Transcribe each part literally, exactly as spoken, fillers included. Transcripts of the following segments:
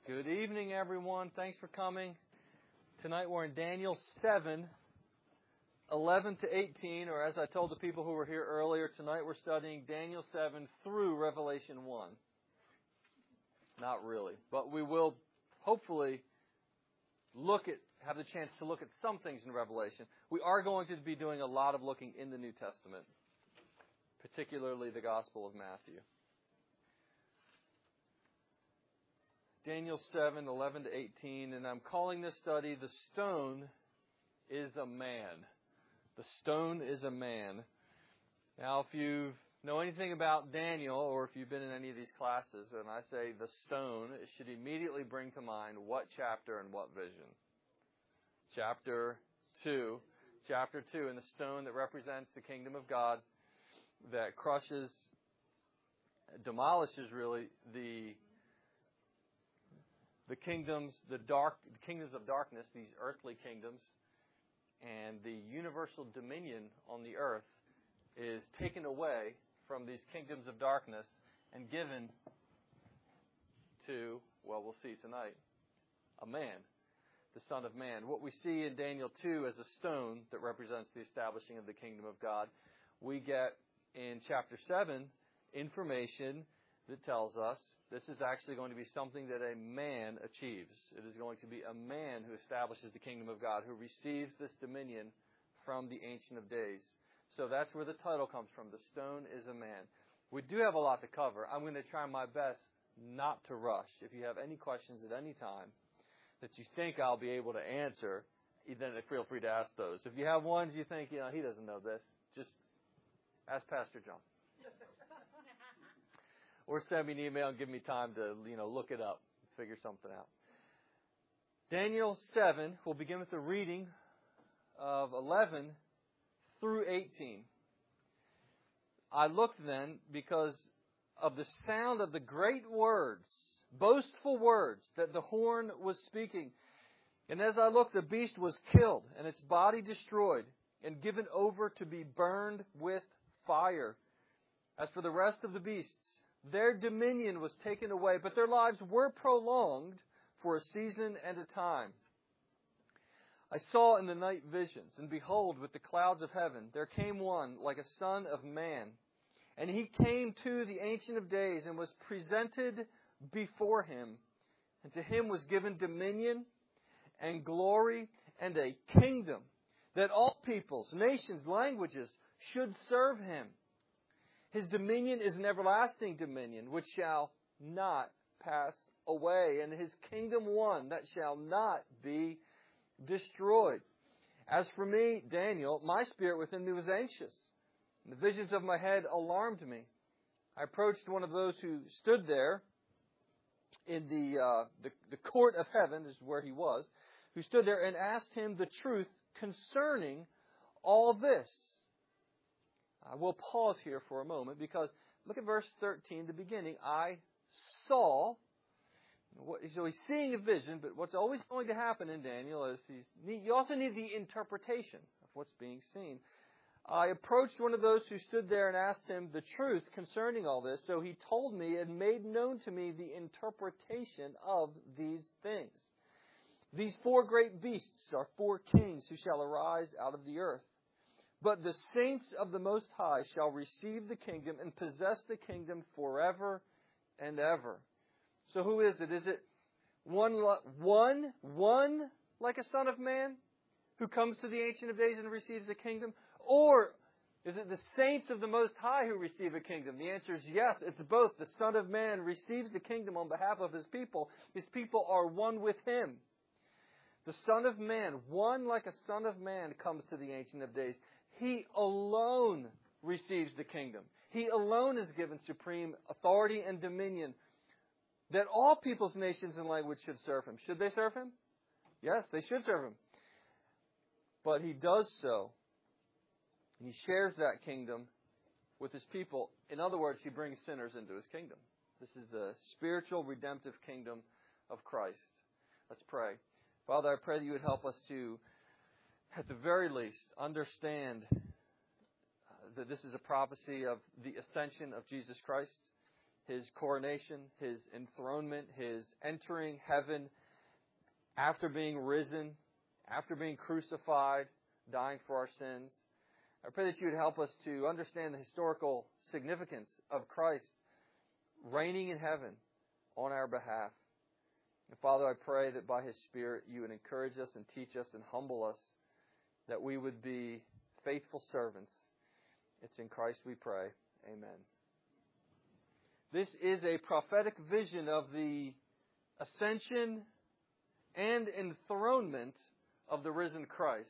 Good evening, everyone. Thanks for coming. Tonight we're in Daniel seven, eleven to eighteen, or as I told the people who were here earlier, tonight we're studying Daniel seven through Revelation one. Not really, but we will hopefully look at, have the chance to look at some things in Revelation. We are going to be doing a lot of looking in the New Testament, particularly the Gospel of Matthew. Daniel seven, eleven to eighteen, and I'm calling this study, The Stone is a Man. The Stone is a Man. Now, if you know anything about Daniel, or if you've been in any of these classes, and I say the stone, it should immediately bring to mind what chapter and what vision. Chapter two. Chapter two, and the stone that represents the kingdom of God that crushes, demolishes really, the The kingdoms, the dark the kingdoms of darkness, these earthly kingdoms, and the universal dominion on the earth is taken away from these kingdoms of darkness and given to, well, we'll see tonight, a man, the Son of Man. What we see in Daniel two as a stone that represents the establishing of the kingdom of God, we get in chapter seven information that tells us this is actually going to be something that a man achieves. It is going to be a man who establishes the kingdom of God, who receives this dominion from the Ancient of Days. So that's where the title comes from. The Stone is a Man. We do have a lot to cover. I'm going to try my best not to rush. If you have any questions at any time that you think I'll be able to answer, then feel free to ask those. If you have ones you think, you know, he doesn't know this, just ask Pastor John. Or send me an email and give me time to, you know, look it up, figure something out. Daniel seven, we'll begin with the reading of eleven through eighteen. I looked then because of the sound of the great words, boastful words that the horn was speaking. And as I looked, the beast was killed and its body destroyed and given over to be burned with fire. As for the rest of the beasts, their dominion was taken away, but their lives were prolonged for a season and a time. I saw in the night visions, and behold, with the clouds of heaven, there came one like a son of man. And he came to the Ancient of Days and was presented before him. And to him was given dominion and glory and a kingdom, that all peoples, nations, languages should serve him. His dominion is an everlasting dominion, which shall not pass away, and his kingdom one that shall not be destroyed. As for me, Daniel, my spirit within me was anxious, and the visions of my head alarmed me. I approached one of those who stood there in the, uh, the, the court of heaven, is where he was, who stood there and asked him the truth concerning all this. I will pause here for a moment because look at verse thirteen, the beginning. I saw. So he's seeing a vision, but what's always going to happen in Daniel is he's, you also need the interpretation of what's being seen. I approached one of those who stood there and asked him the truth concerning all this. So he told me and made known to me the interpretation of these things. These four great beasts are four kings who shall arise out of the earth. But the saints of the Most High shall receive the kingdom and possess the kingdom forever and ever. So who is it? Is it one, one, one like a son of man who comes to the Ancient of Days and receives the kingdom? Or is it the saints of the Most High who receive a kingdom? The answer is yes, it's both. The Son of Man receives the kingdom on behalf of his people. His people are one with him. The Son of Man, one like a son of man, comes to the Ancient of Days. He alone receives the kingdom. He alone is given supreme authority and dominion that all peoples, nations, and language should serve him. Should they serve him? Yes, they should serve him. But he does so. And he shares that kingdom with his people. In other words, he brings sinners into his kingdom. This is the spiritual redemptive kingdom of Christ. Let's pray. Father, I pray that you would help us to, at the very least, understand that this is a prophecy of the ascension of Jesus Christ. His coronation, His enthronement, His entering heaven after being risen, after being crucified, dying for our sins. I pray that you would help us to understand the historical significance of Christ reigning in heaven on our behalf. And Father, I pray that by His Spirit you would encourage us and teach us and humble us, that we would be faithful servants. It's in Christ we pray. Amen. This is a prophetic vision of the ascension and enthronement of the risen Christ.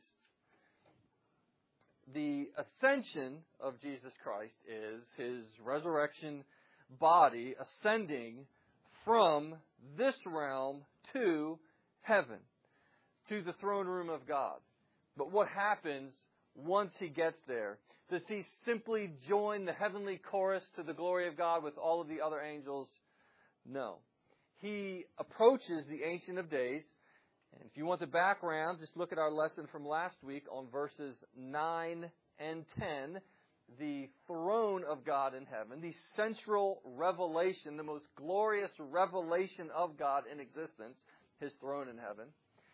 The ascension of Jesus Christ is His resurrection body ascending from this realm to heaven, to the throne room of God. But what happens once He gets there? Does He simply join the heavenly chorus to the glory of God with all of the other angels? No. He approaches the Ancient of Days. And if you want the background, just look at our lesson from last week on verses nine and ten. The throne of God in heaven, the central revelation, the most glorious revelation of God in existence, His throne in heaven.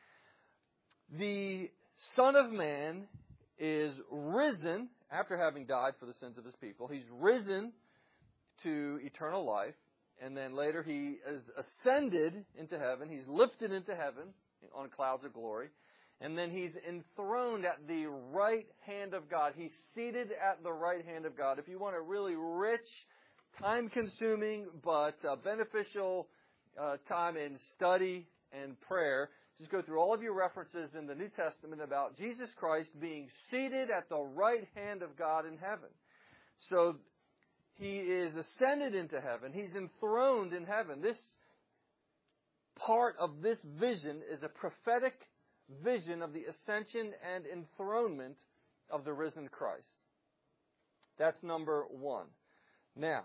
The Son of Man is risen after having died for the sins of His people. He's risen to eternal life, and then later He is ascended into heaven. He's lifted into heaven on clouds of glory. And then He's enthroned at the right hand of God. He's seated at the right hand of God. If you want a really rich, time-consuming, but uh, beneficial uh, time in study and prayer, just go through all of your references in the New Testament about Jesus Christ being seated at the right hand of God in heaven. So He is ascended into heaven. He's enthroned in heaven. This part of this vision is a prophetic vision of the ascension and enthronement of the risen Christ. That's number one. Now,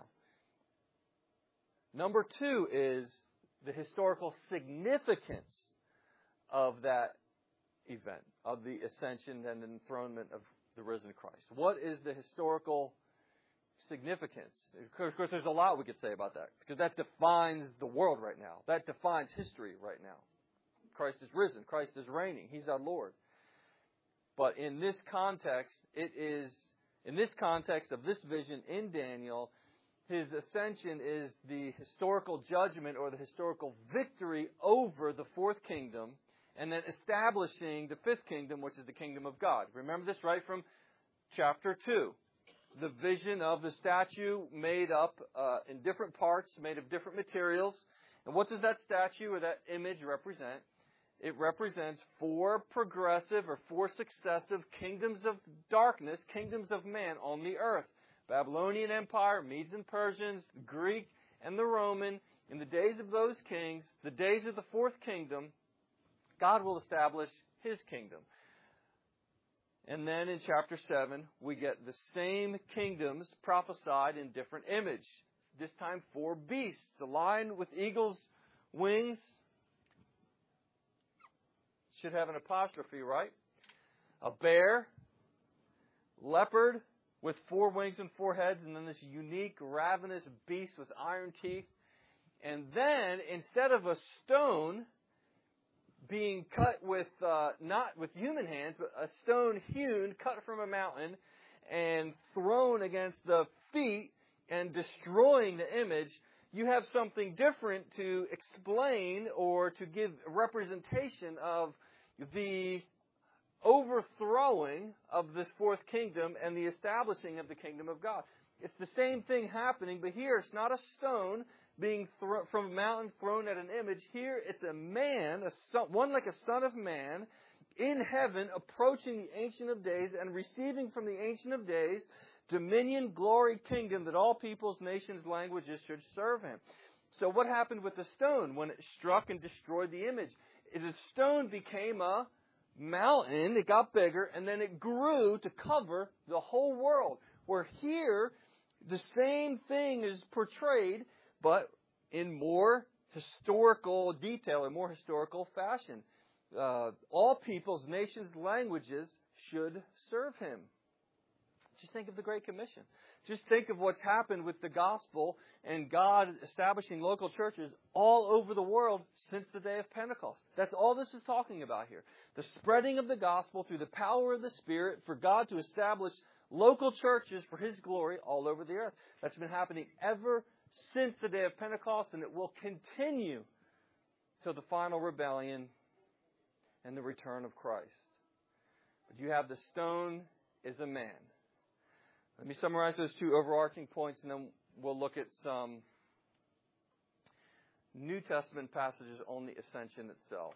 number two is the historical significance of that event, of the ascension and enthronement of the risen Christ. What is the historical significance? Of course, there's a lot we could say about that, because that defines the world right now. That defines history right now. Christ is risen. Christ is reigning. He's our Lord. But in this context, it is, in this context of this vision in Daniel, His ascension is the historical judgment or the historical victory over the fourth kingdom, and then establishing the fifth kingdom, which is the kingdom of God. Remember this right from chapter two. The vision of the statue made up uh, in different parts, made of different materials. And what does that statue or that image represent? It represents four progressive or four successive kingdoms of darkness, kingdoms of man on the earth. Babylonian Empire, Medes and Persians, the Greek, and the Roman. In the days of those kings, the days of the fourth kingdom, God will establish His kingdom. And then in chapter seven, we get the same kingdoms prophesied in different image. This time four beasts, a lion with eagle's wings. Should have an apostrophe, right? A bear, leopard with four wings and four heads, and then this unique ravenous beast with iron teeth. And then, instead of a stone being cut with, uh, not with human hands, but a stone hewn, cut from a mountain, and thrown against the feet and destroying the image, you have something different to explain or to give representation of the overthrowing of this fourth kingdom and the establishing of the kingdom of God. It's the same thing happening, but here it's not a stone being thro- from a mountain thrown at an image. Here it's a man, a son, one like a son of man, in heaven, approaching the Ancient of Days and receiving from the Ancient of Days dominion, glory, kingdom, that all peoples, nations, languages should serve Him. So what happened with the stone when it struck and destroyed the image? Is the stone became a mountain, it got bigger, and then it grew to cover the whole world. Where here, the same thing is portrayed, but in more historical detail, in more historical fashion. Uh, all peoples, nations, languages should serve Him. Just think of the Great Commission. Just think of what's happened with the gospel and God establishing local churches all over the world since the day of Pentecost. That's all this is talking about here. The spreading of the gospel through the power of the Spirit for God to establish local churches for His glory all over the earth. That's been happening ever since the day of Pentecost, and it will continue till the final rebellion and the return of Christ. But you have the stone is a man. Let me summarize those two overarching points, and then we'll look at some New Testament passages on the ascension itself.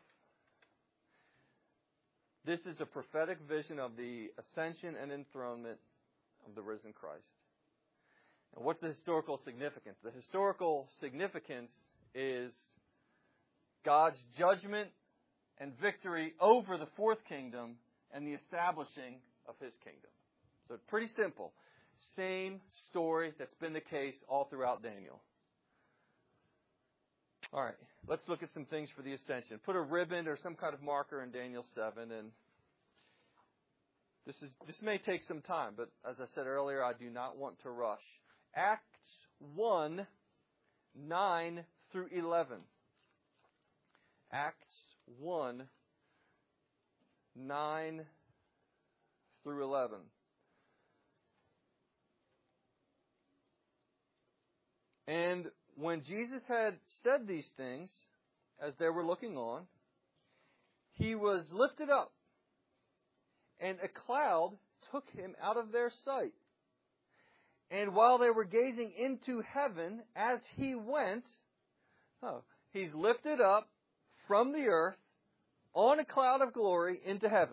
This is a prophetic vision of the ascension and enthronement of the risen Christ. And what's the historical significance? The historical significance is God's judgment and victory over the fourth kingdom and the establishing of His kingdom. So pretty simple. Same story that's been the case all throughout Daniel. All right, let's look at some things for the ascension. Put a ribbon or some kind of marker in Daniel seven, and this is this may take some time, but as I said earlier, I do not want to rush. Acts one, nine through eleven. Acts one, nine through eleven. And when Jesus had said these things, as they were looking on, He was lifted up, and a cloud took Him out of their sight. And while they were gazing into heaven as He went, oh, He's lifted up from the earth on a cloud of glory into heaven.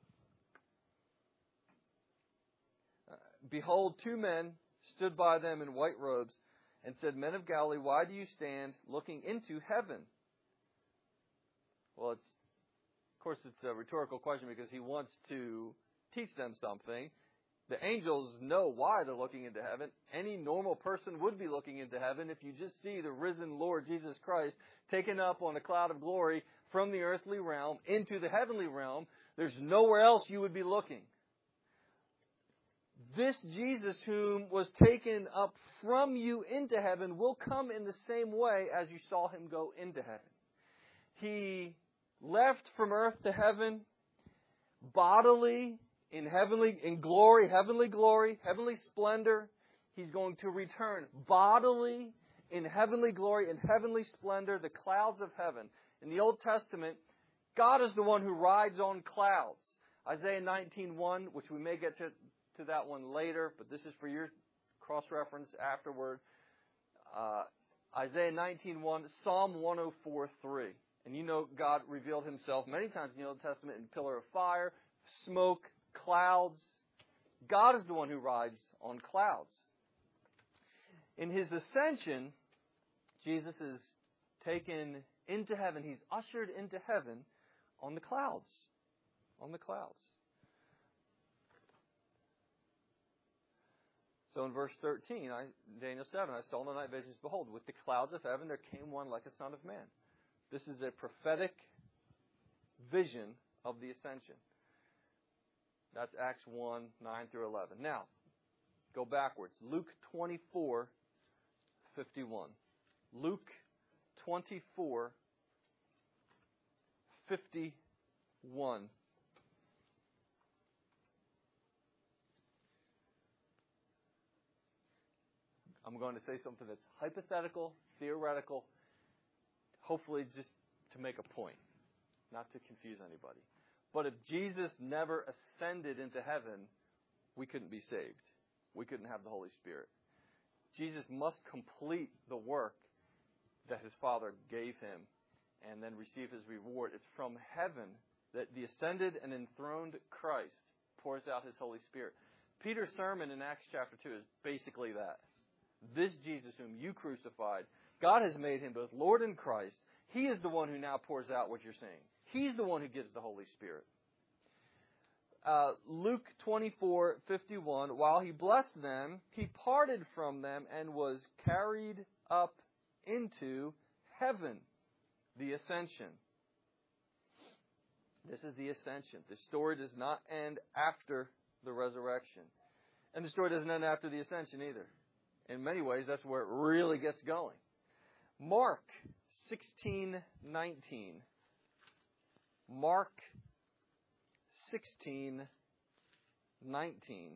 Uh, Behold, two men stood by them in white robes, and said, Men of Galilee, why do you stand looking into heaven? Well, it's, of course, it's a rhetorical question because He wants to teach them something. The angels know why they're looking into heaven. Any normal person would be looking into heaven if you just see the risen Lord Jesus Christ taken up on a cloud of glory from the earthly realm into the heavenly realm. There's nowhere else you would be looking. This Jesus whom was taken up from you into heaven will come in the same way as you saw Him go into heaven. He left from earth to heaven bodily in heavenly, in glory, heavenly glory, heavenly splendor. He's going to return bodily in heavenly glory, in heavenly splendor, the clouds of heaven. In the Old Testament, God is the one who rides on clouds. Isaiah nineteen one, which we may get to to that one later, but this is for your cross-reference afterward. Uh, Isaiah nineteen one, Psalm one oh four three. And you know God revealed Himself many times in the Old Testament in pillar of fire, smoke, clouds. God is the one who rides on clouds. In His ascension, Jesus is taken into heaven. He's ushered into heaven on the clouds. On the clouds. So in verse thirteen, I, Daniel seven, I saw in the night visions, behold, with the clouds of heaven there came one like a son of man. This is a prophetic vision of the ascension. That's Acts one, nine through eleven. Now, go backwards. Luke twenty-four, fifty-one. Luke twenty-four, fifty-one. I'm going to say something that's hypothetical, theoretical, hopefully just to make a point, not to confuse anybody. But if Jesus never ascended into heaven, we couldn't be saved. We couldn't have the Holy Spirit. Jesus must complete the work that His Father gave Him and then receive His reward. It's from heaven that the ascended and enthroned Christ pours out His Holy Spirit. Peter's sermon in Acts chapter two is basically that. This Jesus whom you crucified, God has made Him both Lord and Christ. He is the one who now pours out what you're seeing. He's the one who gives the Holy Spirit. Uh, Luke twenty-four, fifty-one, while He blessed them, He parted from them and was carried up into heaven. The ascension. This is the ascension. The story does not end after the resurrection. And the story doesn't end after the ascension either. In many ways, that's where it really gets going. Mark sixteen nineteen. Mark sixteen nineteen.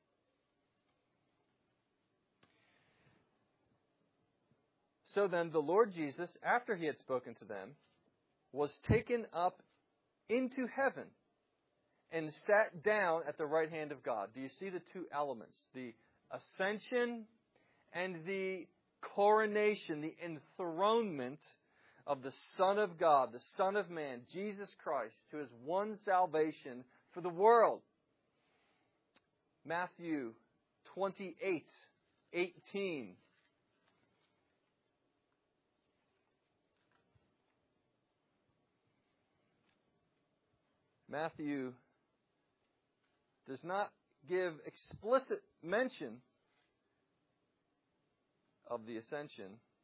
So then the Lord Jesus, after he had spoken to them, was taken up into heaven and sat down at the right hand of God. Do you see the two elements? The ascension and the coronation, the enthronement of the Son of God, the Son of Man, Jesus Christ, who has won salvation for the world. Matthew twenty-eight eighteen. Matthew does not give explicit mention of the ascension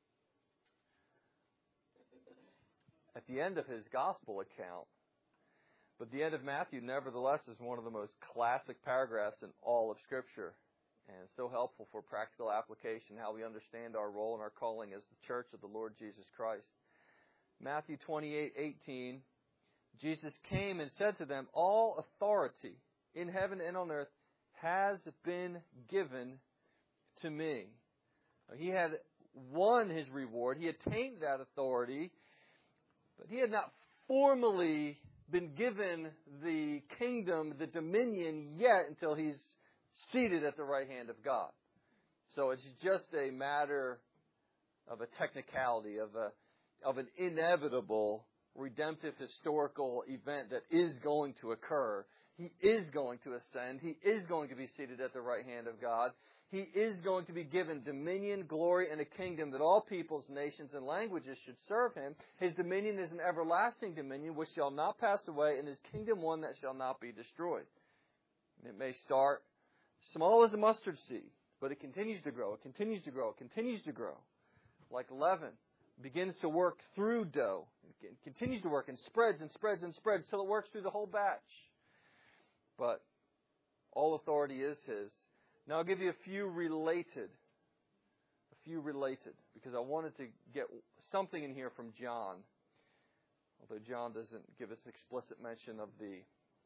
at the end of his gospel account. But the end of Matthew, nevertheless, is one of the most classic paragraphs in all of Scripture. And so helpful for practical application, how we understand our role and our calling as the church of the Lord Jesus Christ. Matthew twenty-eight eighteen. Jesus came and said to them, all authority in heaven and on earth has been given to me. He had won his reward. He attained that authority, but he had not formally been given the kingdom, the dominion yet until he's seated at the right hand of God. So it's just a matter of a technicality, of a of an inevitable redemptive historical event that is going to occur. He is going to ascend. He is going to be seated at the right hand of God. He is going to be given dominion, glory, and a kingdom that all peoples, nations, and languages should serve him. His dominion is an everlasting dominion which shall not pass away, and his kingdom one that shall not be destroyed. It may start small as a mustard seed, but it continues to grow. It continues to grow. It continues to grow. Like leaven begins to work through dough. It continues to work and spreads and spreads and spreads till it works through the whole batch. But all authority is his. Now I'll give you a few related, a few related, because I wanted to get something in here from John. Although John doesn't give us explicit mention of the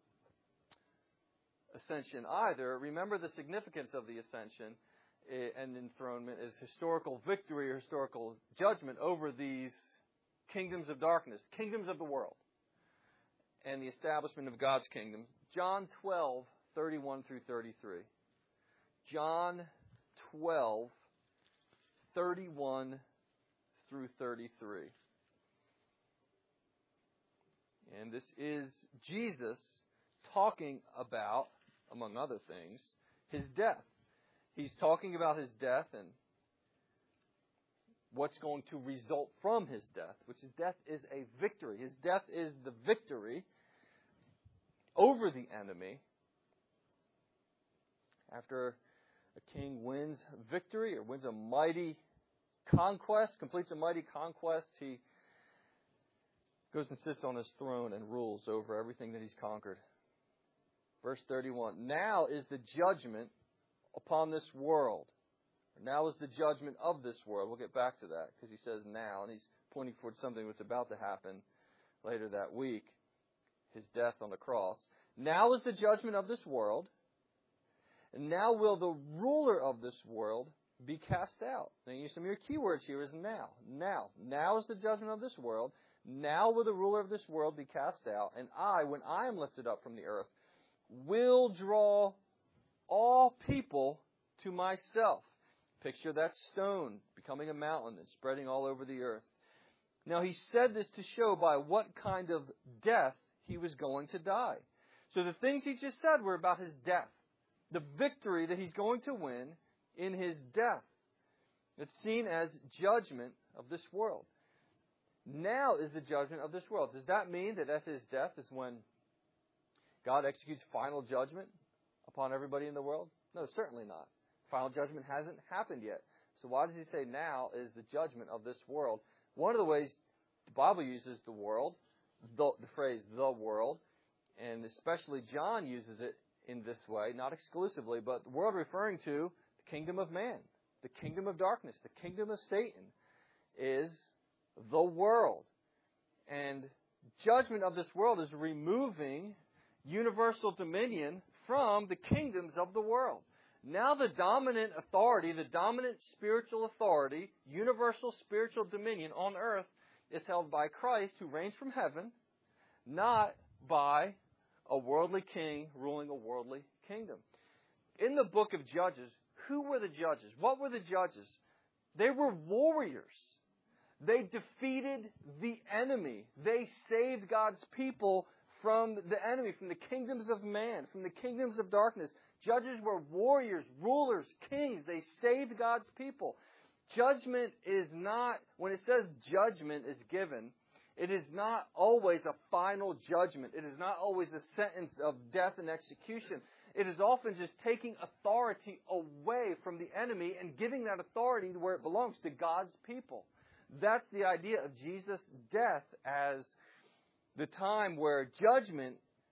ascension either. Remember the significance of the ascension and enthronement is historical victory or historical judgment over these kingdoms of darkness, kingdoms of the world, and the establishment of God's kingdom. John twelve, thirty-one through thirty-three. John twelve, thirty-one through thirty-three. And this is Jesus talking about, among other things, his death. He's talking about his death and what's going to result from his death, which is death is a victory. His death is the victory over the enemy. After a king wins victory or wins a mighty conquest, completes a mighty conquest, he goes and sits on his throne and rules over everything that he's conquered. Verse thirty-one, now is the judgment upon this world. Now is the judgment of this world. We'll get back to that because he says now, and he's pointing towards something that's about to happen later that week, his death on the cross. Now is the judgment of this world, and now will the ruler of this world be cast out. Now, some of your keywords here is now. Now. Now is the judgment of this world. Now will the ruler of this world be cast out, and I, when I am lifted up from the earth, will draw all people to myself. Picture that stone becoming a mountain and spreading all over the earth. Now he said this to show by what kind of death he was going to die. So the things he just said were about his death. The victory that he's going to win in his death. It's seen as judgment of this world. Now is the judgment of this world. Does that mean that at his death is when God executes final judgment upon everybody in the world? No, certainly not. Final judgment hasn't happened yet. So why does he say now is the judgment of this world? One of the ways the Bible uses the world, the, the phrase the world, and especially John uses it in this way, not exclusively, but the world referring to the kingdom of man, the kingdom of darkness, the kingdom of Satan is the world. And judgment of this world is removing universal dominion from the kingdoms of the world. Now the dominant authority, the dominant spiritual authority, universal spiritual dominion on earth is held by Christ, who reigns from heaven, not by a worldly king ruling a worldly kingdom. In the book of Judges, who were the judges? What were the judges? They were warriors. They defeated the enemy. They saved God's people from the enemy, from the kingdoms of man, from the kingdoms of darkness. Judges were warriors, rulers, kings. They saved God's people. Judgment is not, when it says judgment is given, it is not always a final judgment. It is not always a sentence of death and execution. It is often just taking authority away from the enemy and giving that authority to where it belongs, to God's people. That's the idea of Jesus' death as the time where judgment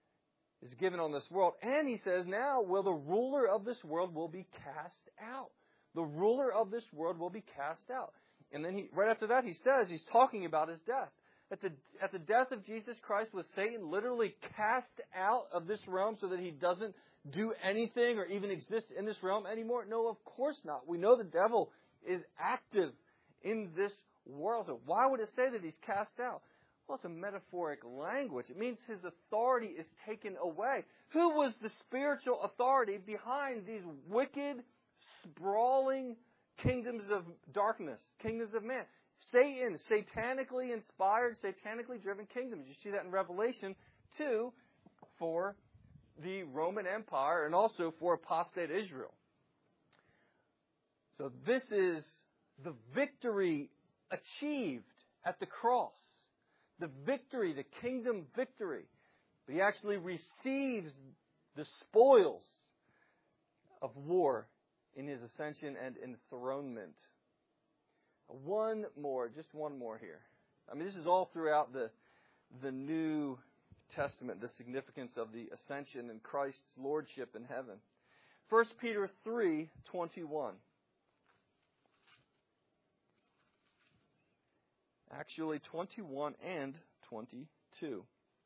is given on this world. And he says, now will the ruler of this world will be cast out. The ruler of this world will be cast out. And then he, right after that, he says, he's talking about his death. At the, at the death of Jesus Christ, was Satan literally cast out of this realm so that he doesn't do anything or even exist in this realm anymore? No, of course not. We know the devil is active in this world. So why would it say that he's cast out? Well, it's a metaphoric language. It means his authority is taken away. Who was the spiritual authority behind these wicked, sprawling kingdoms of darkness, kingdoms of man? Satan, satanically inspired, satanically driven kingdoms. You see that in Revelation two for the Roman Empire and also for apostate Israel. So this is the victory achieved at the cross. The victory, the kingdom victory. He actually receives the spoils of war in his ascension and enthronement. One more, just one more here. I mean, this is all throughout the, the New Testament, the significance of the ascension and Christ's lordship in heaven. First Peter three twenty-one. Actually, twenty-one and twenty-two.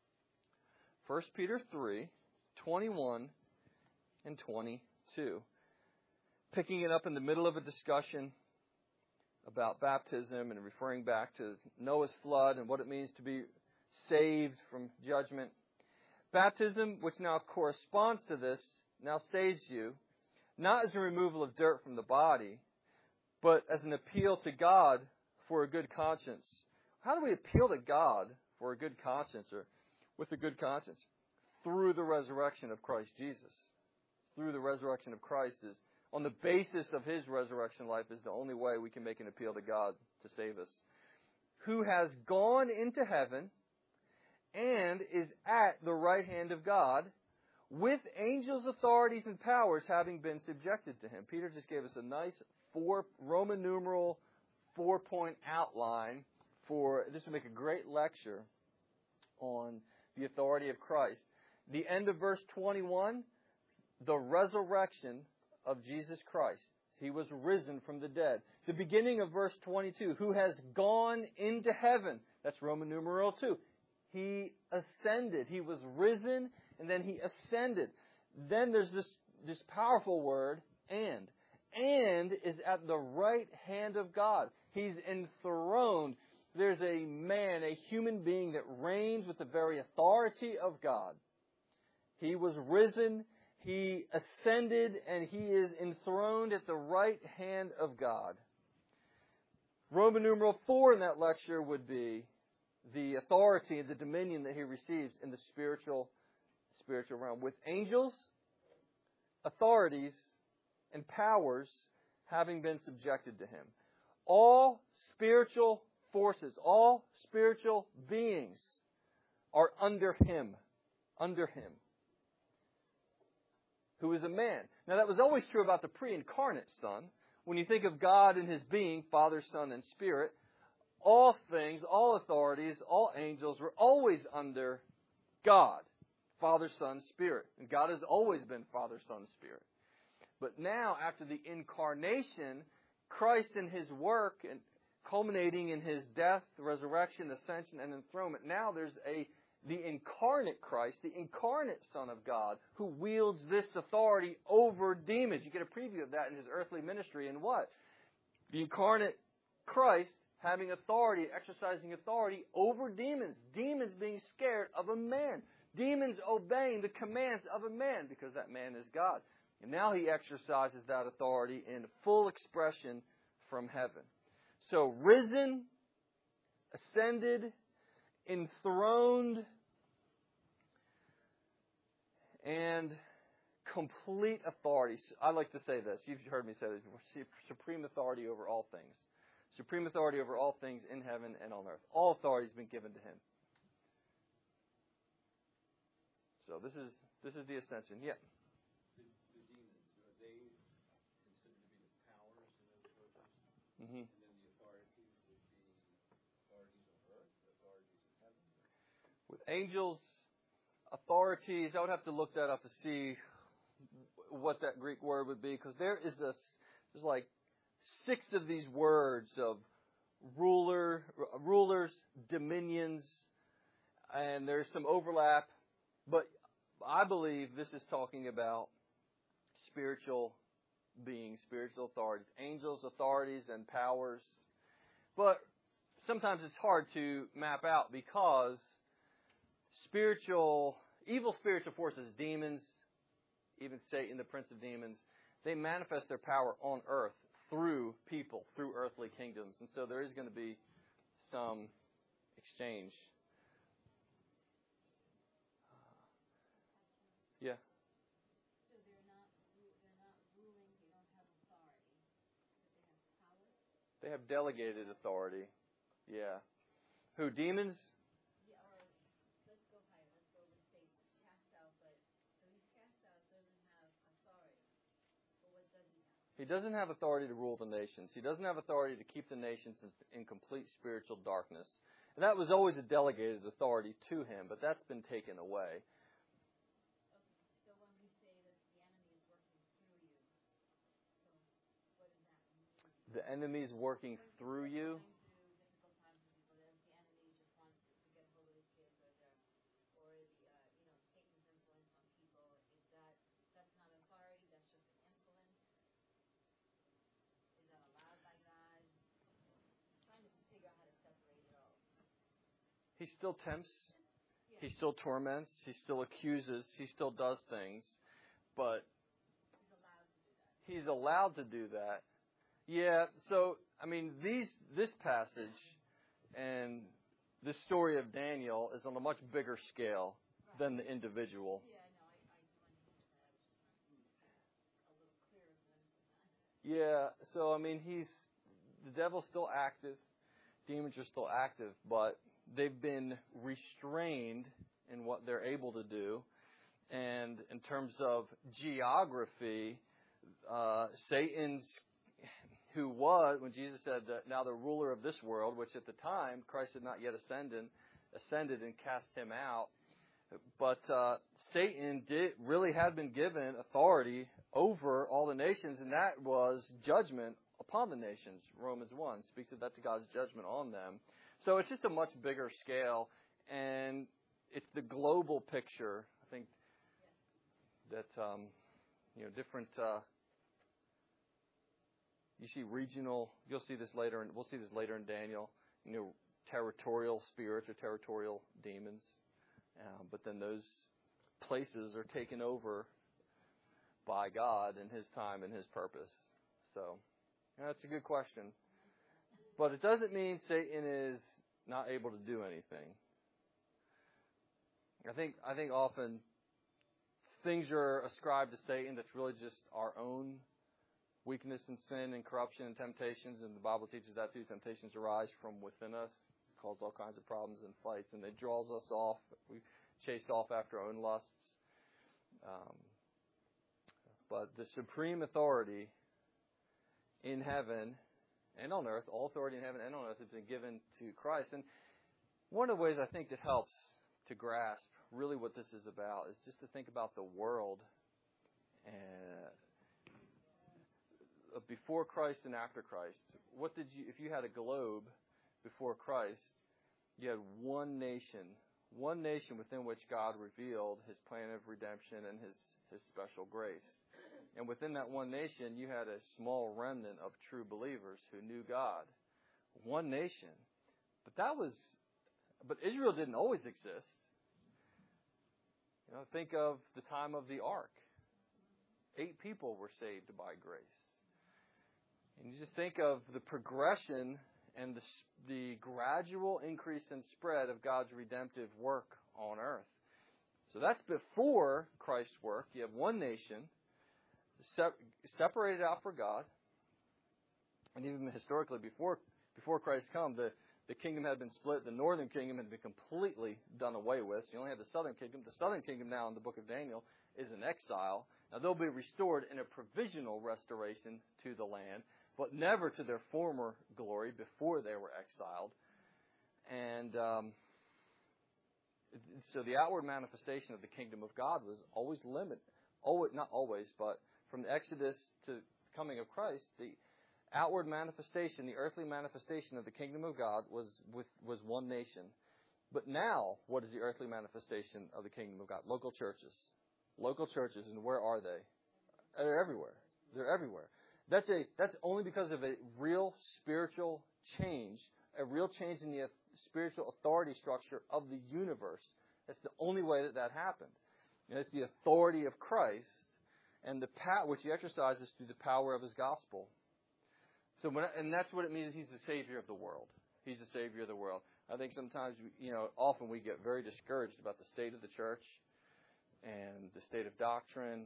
First Peter three twenty-one and twenty-two. Picking it up in the middle of a discussion about baptism and referring back to Noah's flood and what it means to be saved from judgment. Baptism, which now corresponds to this, now saves you, not as a removal of dirt from the body, but as an appeal to God for a good conscience. How do we appeal to God for a good conscience or with a good conscience? Through the resurrection of Christ Jesus. Through the resurrection of Christ is on the basis of his resurrection life is the only way we can make an appeal to God to save us. Who has gone into heaven and is at the right hand of God with angels, authorities, and powers having been subjected to him. Peter just gave us a nice four Roman numeral four-point outline for, this would make a great lecture on the authority of Christ. The end of verse twenty-one, the resurrection of Jesus Christ. He was risen from the dead. The beginning of verse twenty-two, who has gone into heaven. That's Roman numeral two. He ascended. He was risen, and then he ascended. Then there's this, this powerful word, and. And is at the right hand of God. He's enthroned. There's a man, a human being that reigns with the very authority of God. He was risen, he ascended, and he is enthroned at the right hand of God. Roman numeral four in that lecture would be the authority and the dominion that he receives in the spiritual, spiritual realm. With angels, authorities, and powers having been subjected to him. All spiritual forces, all spiritual beings are under him, under him, who is a man. Now that was always true about the pre-incarnate Son. When you think of God and his being, Father, Son, and Spirit, all things, all authorities, all angels were always under God. Father, Son, Spirit. And God has always been Father, Son, Spirit. But now, after the incarnation, Christ and His work, and culminating in His death, resurrection, ascension, and enthronement, now there's a the incarnate Christ, the incarnate Son of God, who wields this authority over demons. You get a preview of that in His earthly ministry. And what? The incarnate Christ having authority, exercising authority over demons. Demons being scared of a man. Demons obeying the commands of a man, because that man is God. And now He exercises that authority in full expression from heaven. So, risen, ascended, enthroned, and complete authority. I like to say this. You've heard me say this before. Supreme authority over all things. Supreme authority over all things in heaven and on earth. All authority has been given to Him. So this is this is the ascension. Yeah. The, the demons, are they considered to be the powers in those verses? Mm-hmm. And then the authorities would be authorities on earth, authorities in heaven? With angels, authorities, I would have to look that up to see what that Greek word would be, because there is a there's like six of these words of ruler, rulers, dominions, and there's some overlap. But I believe this is talking about spiritual beings, spiritual authorities, angels, authorities, and powers. But sometimes it's hard to map out, because spiritual, evil spiritual forces, demons, even Satan, the prince of demons, they manifest their power on earth through people, through earthly kingdoms. And so there is going to be some exchange. Yeah. So they're not they're not ruling, they don't have authority, but they have power? They have delegated authority. Yeah. Who, demons? Yeah, or let's go higher. Let's go with Satan. Cast out, but so he's cast out, doesn't have authority. But what does he have? He doesn't have authority to rule the nations. He doesn't have authority to keep the nations in complete spiritual darkness. And that was always a delegated authority to him, but that's been taken away. Okay, so when we say that the enemy is working through you, so what does that mean? The enemy is working through you. Going through difficult times with people, that the enemy just wants to get a hold of his kids, or the, or the, uh, you know, Satan's influence on people. Is that, that's not authority, that's just an influence? Is that allowed by God? I'm trying to figure out how to separate it all. He still tempts. Yeah. He still torments. He still accuses. He still does things. But He's allowed to do that. he's allowed to do that. Yeah, so, I mean, these this passage and the story of Daniel is on a much bigger scale than the individual. Yeah, I know. I, I do understand that. I was just trying to be a little clearer glimpse of that. Yeah, so, I mean, he's, the devil's still active. Demons are still active, but they've been restrained in what they're able to do. And in terms of geography, uh, Satan's, who was, when Jesus said that now the ruler of this world, which at the time Christ had not yet ascended, ascended and cast him out. But uh, Satan did really had been given authority over all the nations, and that was judgment upon the nations. Romans one speaks of that's God's judgment on them. So it's just a much bigger scale, and it's the global picture. I think that um, you know different. Uh, you see regional. You'll see this later, and we'll see this later in Daniel. You know, territorial spirits or territorial demons, uh, but then those places are taken over by God in His time and His purpose. So yeah, that's a good question, but it doesn't mean Satan is not able to do anything. I think I think often things are ascribed to Satan that's really just our own weakness and sin and corruption and temptations, and the Bible teaches that too. Temptations arise from within us, cause all kinds of problems and fights, and it draws us off. We chased off after our own lusts. Um, but the supreme authority in heaven and on earth, all authority in heaven and on earth has been given to Christ. And one of the ways I think that helps to grasp really what this is about, is just to think about the world and uh, before Christ and after Christ. What did you, if you had a globe before Christ, you had one nation, one nation within which God revealed His plan of redemption and His, His special grace. And within that one nation, you had a small remnant of true believers who knew God. One nation. But that was, but Israel didn't always exist. You know, think of the time of the ark. Eight people were saved by grace. And you just think of the progression and the, the gradual increase and spread of God's redemptive work on earth. So that's before Christ's work. You have one nation separated out for God. And even historically, before before Christ come, the, the kingdom had been split. The northern kingdom had been completely done away with. So you only have the southern kingdom. The southern kingdom now in the book of Daniel is in exile. Now they'll be restored in a provisional restoration to the land, but never to their former glory before they were exiled. And um, so the outward manifestation of the kingdom of God was always limited. Always, not always, but from the Exodus to the coming of Christ, the outward manifestation, the earthly manifestation of the kingdom of God was with was one nation. But now, what is the earthly manifestation of the kingdom of God? Local churches. Local churches, and where are they? They're everywhere. They're everywhere. That's a that's only because of a real spiritual change, a real change in the spiritual authority structure of the universe. That's the only way that that happened. And it's the authority of Christ and the power which He exercises through the power of His gospel. So, when, and that's what it means. He's the Savior of the world. He's the Savior of the world. I think sometimes, you know, often we get very discouraged about the state of the church and the state of doctrine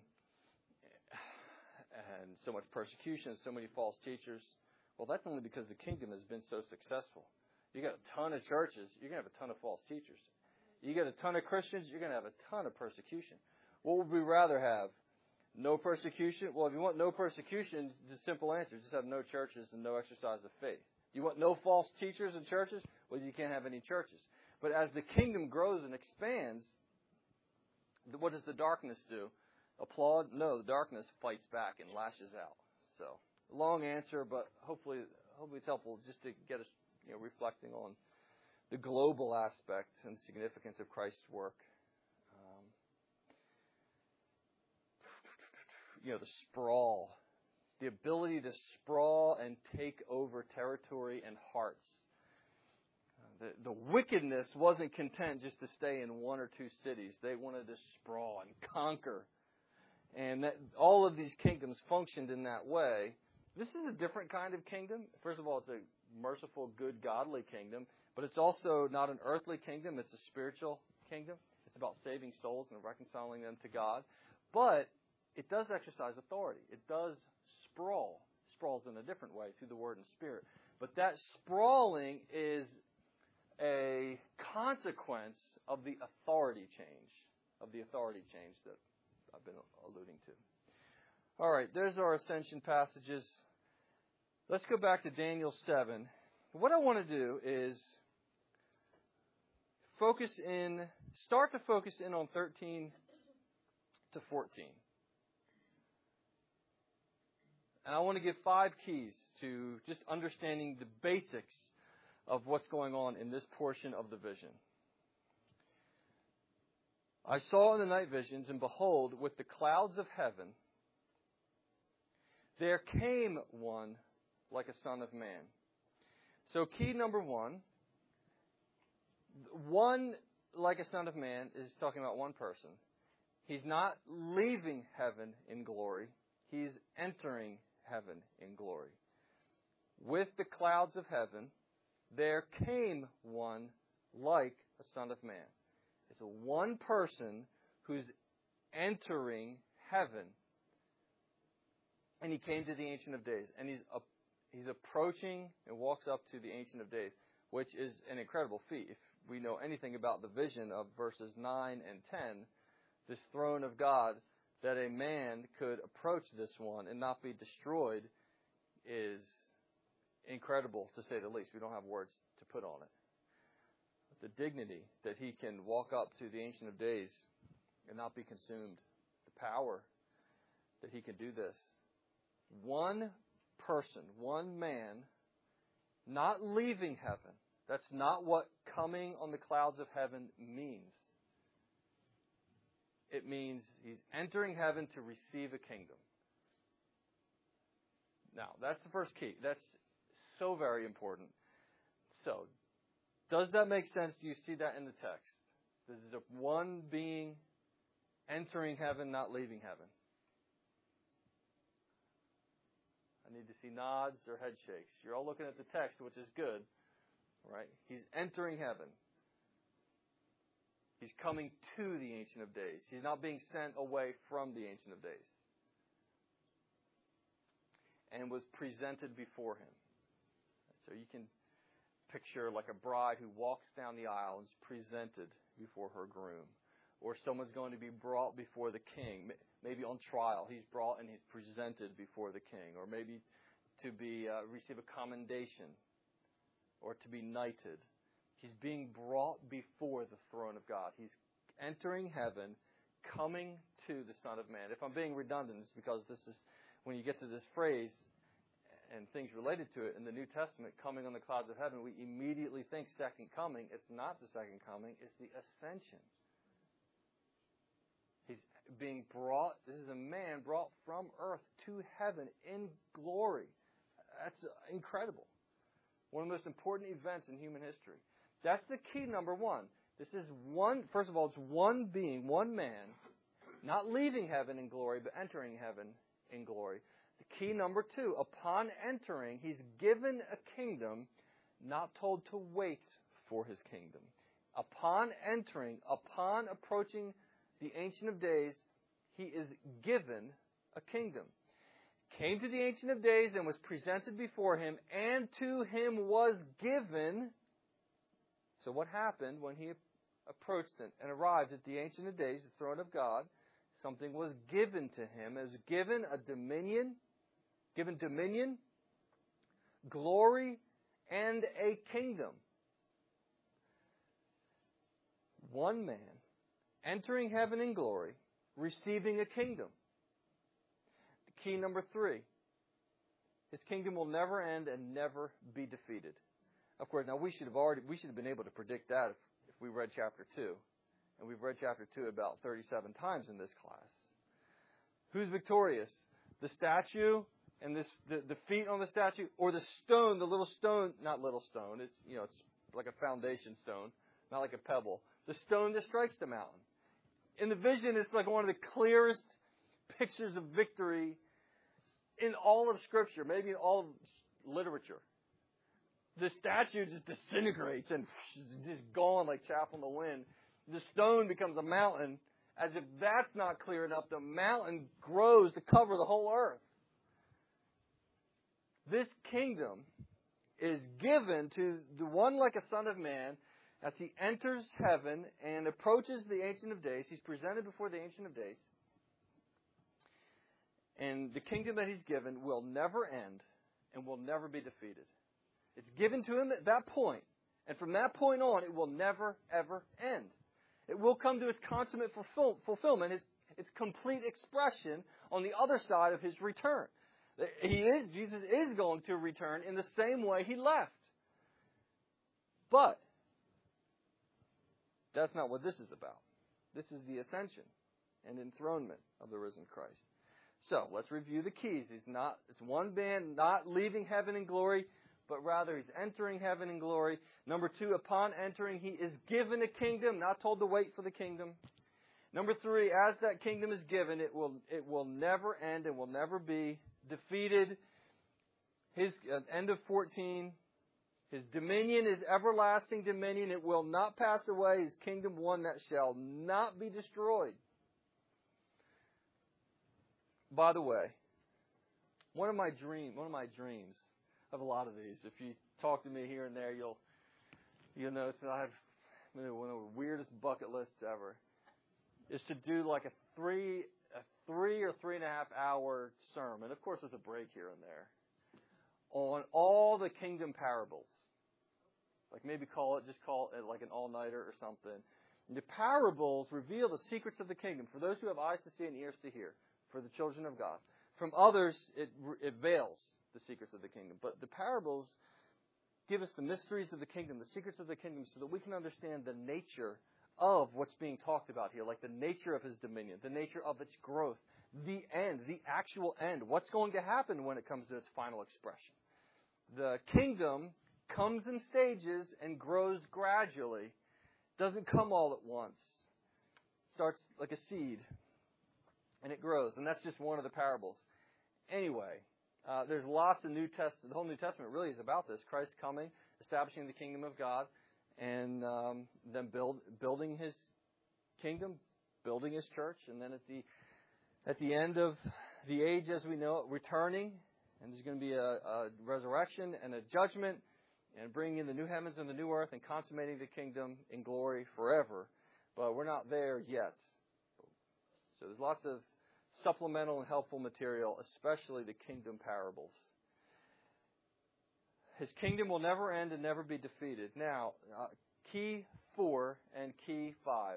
and so much persecution, so many false teachers. Well, that's only because the kingdom has been so successful. You got a ton of churches, you're going to have a ton of false teachers. You get a ton of Christians, you're going to have a ton of persecution. What would we rather have? No persecution? Well, if you want no persecution, the simple answer, just have no churches and no exercise of faith. You want no false teachers and churches? Well, you can't have any churches. But as the kingdom grows and expands, what does the darkness do? Applaud? No, the darkness fights back and lashes out. So, long answer, but hopefully, hopefully it's helpful just to get us, you know, reflecting on the global aspect and significance of Christ's work. Um, you know, the sprawl, the ability to sprawl and take over territory and hearts. Uh, the, the wickedness wasn't content just to stay in one or two cities. They wanted to sprawl and conquer. And that all of these kingdoms functioned in that way. This is a different kind of kingdom. First of all, it's a merciful, good, godly kingdom. But it's also not an earthly kingdom. It's a spiritual kingdom. It's about saving souls and reconciling them to God. But it does exercise authority. It does sprawl. Sprawls in a different way through the Word and Spirit. But that sprawling is a consequence of the authority change, of the authority change that I've been alluding to. All right, there's our ascension passages. Let's go back to Daniel seven. What I want to do is focus in, start to focus in on thirteen to fourteen. And I want to give five keys to just understanding the basics of what's going on in this portion of the vision. I saw in the night visions, and behold, with the clouds of heaven, there came one like a son of man. So key number one, one like a son of man is talking about one person. He's not leaving heaven in glory. He's entering heaven in glory. With the clouds of heaven, there came one like a son of man. It's a one person who's entering heaven. And he came to the Ancient of Days. And he's up, he's approaching and walks up to the Ancient of Days, which is an incredible feat. If we know anything about the vision of verses nine and ten, this throne of God, that a man could approach this one and not be destroyed is incredible, to say the least. We don't have words to put on it. the dignity that he can walk up to the Ancient of Days and not be consumed, the power that he can do this. One person, one man, not leaving heaven. That's not what coming on the clouds of heaven means. It means he's entering heaven to receive a kingdom. Now, that's the first key. That's so very important. So, does that make sense? Do you see that in the text? This is a one being entering heaven, not leaving heaven. I need to see nods or head shakes. You're all looking at the text, which is good. Right? He's entering heaven. He's coming to the Ancient of Days. He's not being sent away from the Ancient of Days. And was presented before him. So you can picture like a bride who walks down the aisle and is presented before her groom. Or someone's going to be brought before the king. Maybe on trial. He's brought and he's presented before the king. Or maybe to be uh, receive a commendation. Or to be knighted. He's being brought before the throne of God. He's entering heaven, coming to the Son of Man. If I'm being redundant, it's because this is, when you get to this phrase and things related to it in the New Testament, coming on the clouds of heaven, we immediately think second coming. It's not the second coming, it's the ascension. He's being brought, this is a man brought from earth to heaven in glory. That's incredible. One of the most important events in human history. That's the key number one. This is one, first of all, it's one being, one man, not leaving heaven in glory, but entering heaven in glory. The key number two, upon entering, he's given a kingdom, not told to wait for his kingdom. Upon entering, upon approaching the Ancient of Days, he is given a kingdom. Came to the Ancient of Days and was presented before him, and to him was given. So what happened when he approached and arrived at the Ancient of Days, the throne of God? Something was given to him. It was given a dominion, given dominion, glory, and a kingdom. One man entering heaven in glory, receiving a kingdom. Key number three, his kingdom will never end and never be defeated. Of course, now we should have already, we should have been able to predict that if, if we read chapter two. And we've read chapter two about thirty-seven times in this class. Who's victorious? The statue and this, the, the feet on the statue, or the stone, the little stone, not little stone, it's, you know, it's like a foundation stone, not like a pebble. The stone that strikes the mountain. In the vision, it's like one of the clearest pictures of victory in all of Scripture, maybe in all of literature. The statue just disintegrates and just gone like chaff on the wind. The stone becomes a mountain. As if that's not clear enough, the mountain grows to cover the whole earth. This kingdom is given to the one like a Son of Man as he enters heaven and approaches the Ancient of Days. He's presented before the Ancient of Days. And the kingdom that he's given will never end and will never be defeated. It's given to him at that point. And from that point on, it will never, ever end. It will come to its consummate fulfill, fulfillment, its, its complete expression on the other side of his return. He is, Jesus is going to return in the same way he left. But that's not what this is about. This is the ascension and enthronement of the risen Christ. So let's review the keys. He's not, it's one man not leaving heaven in glory, but rather he's entering heaven in glory. Number two, upon entering, he is given a kingdom, not told to wait for the kingdom. Number three, as that kingdom is given, it will it will never end and will never be defeated. His uh, end of fourteen, his dominion is everlasting dominion. It will not pass away. His kingdom one that shall not be destroyed. By the way, one of my dream, one of my dreams, I have a lot of these. If you talk to me here and there, you'll you'll notice that I have one of the weirdest bucket lists ever. Is to do like a three a three or three and a half hour sermon, of course with a break here and there, on all the kingdom parables Like maybe call it, just call it like an all-nighter or something. And the parables reveal the secrets of the kingdom for those who have eyes to see and ears to hear, for the children of God. From others, it, it veils the secrets of the kingdom. But the parables give us the mysteries of the kingdom, the secrets of the kingdom, so that we can understand the nature of what's being talked about here, like the nature of his dominion, the nature of its growth, the end, the actual end, what's going to happen when it comes to its final expression. The kingdom comes in stages and grows gradually. Doesn't come all at once. Starts like a seed, and it grows. And that's just one of the parables. Anyway, uh, there's lots of New Testament. The whole New Testament really is about this. Christ coming, establishing the kingdom of God, and um, then build, building his kingdom, building his church, and then at the at the end of the age as we know it, returning, and there's going to be a, a resurrection and a judgment, and bringing in the new heavens and the new earth and consummating the kingdom in glory forever. But we're not there yet. So there's lots of supplemental and helpful material, especially the kingdom parables. His kingdom will never end and never be defeated. Now, uh, key four and key five.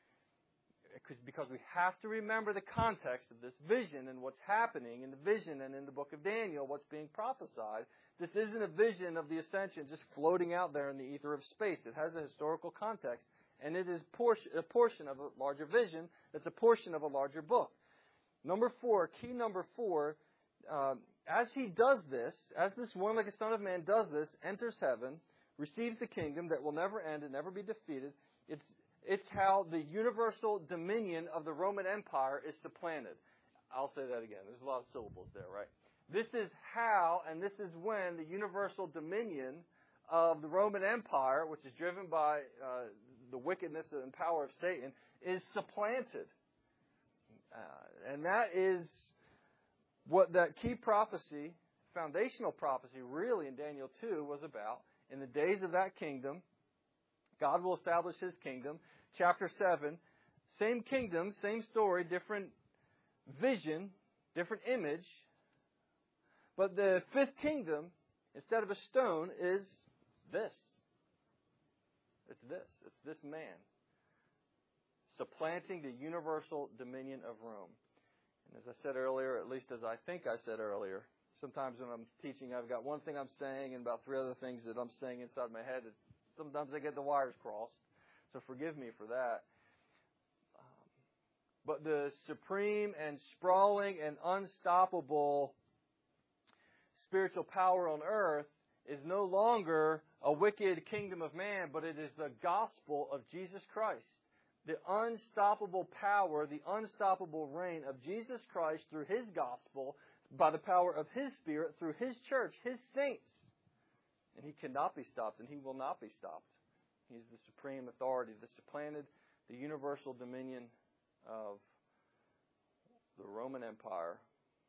Because we have to remember the context of this vision and what's happening in the vision and in the book of Daniel, what's being prophesied. This isn't a vision of the ascension just floating out there in the ether of space. It has a historical context, and it is portion, a portion of a larger vision that's a portion of a larger book. Number four, key number four, um, as he does this, as this one like a son of man does this, enters heaven, receives the kingdom that will never end and never be defeated, it's It's how the universal dominion of the Roman Empire is supplanted. I'll say that again. There's a lot of syllables there, right? This is how, and this is when, the universal dominion of the Roman Empire, which is driven by uh, the wickedness and power of Satan, is supplanted. Uh, and that is what that key prophecy, foundational prophecy, really in Daniel two was about. In the days of that kingdom, God will establish his kingdom. Chapter seven, same kingdom, same story, different vision, different image. But the fifth kingdom, instead of a stone, is this. It's this. It's this man. Supplanting the universal dominion of Rome. And as I said earlier, at least as I think I said earlier, sometimes when I'm teaching, I've got one thing I'm saying and about three other things that I'm saying inside my head. Sometimes I get the wires crossed, so forgive me for that. Um, but the supreme and sprawling and unstoppable spiritual power on earth is no longer a wicked kingdom of man, but it is the gospel of Jesus Christ. The unstoppable power, the unstoppable reign of Jesus Christ through his gospel, by the power of his Spirit, through his church, his saints. And he cannot be stopped, and he will not be stopped. He's the supreme authority that supplanted the universal dominion of the Roman Empire.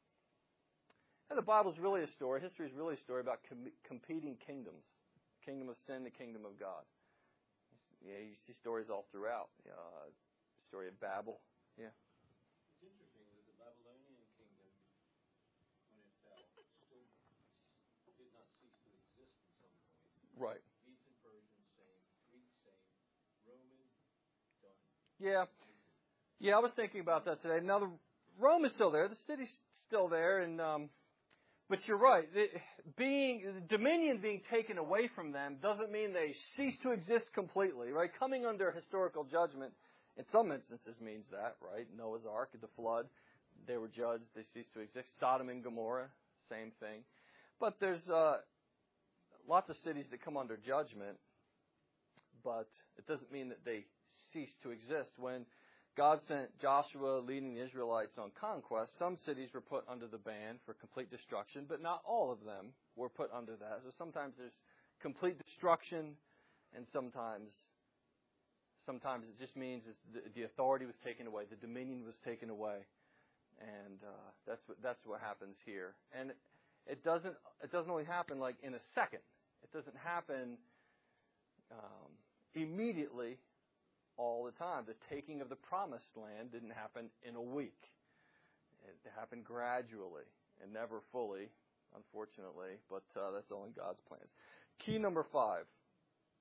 And the Bible's really a story, history is really a story about com- competing kingdoms. Kingdom of sin, the kingdom of God. Yeah, you see stories all throughout. Uh, the story of Babel. Yeah. It's interesting that the Babylonian kingdom, when it fell, still did not cease to exist in some point. Right. Medes and Persian, same. Greek, same. Roman, done. Yeah. Yeah, I was thinking about that today. Now, the Rome is still there. The city's still there, and um, but you're right. The, being the dominion being taken away from them doesn't mean they cease to exist completely, right? Coming under historical judgment in some instances means that, right? Noah's Ark, the flood, they were judged, they ceased to exist. Sodom and Gomorrah, same thing. But there's uh, lots of cities that come under judgment, but it doesn't mean that they cease to exist. When God sent Joshua leading the Israelites on conquest, some cities were put under the ban for complete destruction, but not all of them were put under that. So sometimes there's complete destruction, and sometimes sometimes it just means the, the authority was taken away, the dominion was taken away, and uh, that's what that's what happens here. And it doesn't it doesn't only happen like in a second. It doesn't happen um, immediately. All the time. The taking of the promised land didn't happen in a week. It happened gradually and never fully, unfortunately, but uh, that's all in God's plans. Key number five.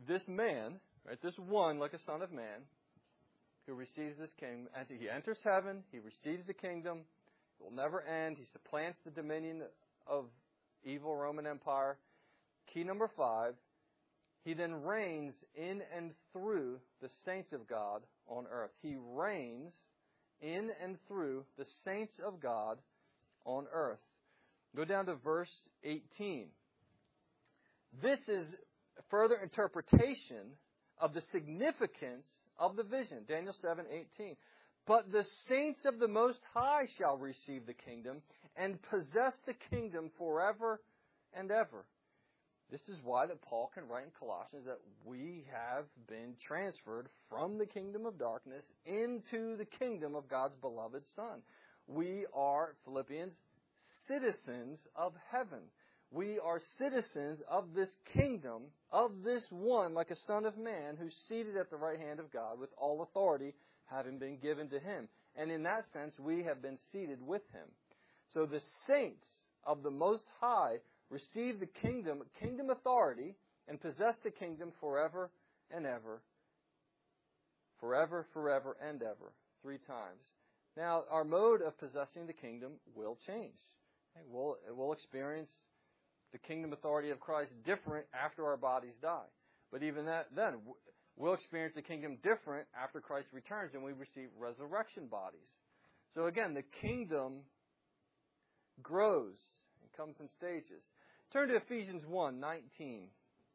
this man, right, this one like a son of man, who receives this kingdom, and he enters heaven, he receives the kingdom, it will never end, he supplants the dominion of evil Roman Empire. Key number five, he then reigns in and through the saints of God on earth. He reigns in and through the saints of God on earth. Go down to verse eighteen. This is further interpretation of the significance of the vision. Daniel seven eighteen. But the saints of the Most High shall receive the kingdom and possess the kingdom forever and ever. This is why that Paul can write in Colossians that we have been transferred from the kingdom of darkness into the kingdom of God's beloved Son. We are, Philippians, citizens of heaven. We are citizens of this kingdom, of this one, like a son of man, who's seated at the right hand of God with all authority having been given to him. And in that sense, we have been seated with him. So the saints of the Most High receive the kingdom, kingdom authority, and possess the kingdom forever and ever. Forever, forever, and ever. Three times. Now, our mode of possessing the kingdom will change. We'll, we'll experience the kingdom authority of Christ different after our bodies die. But even that, then, we'll experience the kingdom different after Christ returns and we receive resurrection bodies. So again, the kingdom grows and comes in stages. Turn to Ephesians one nineteen.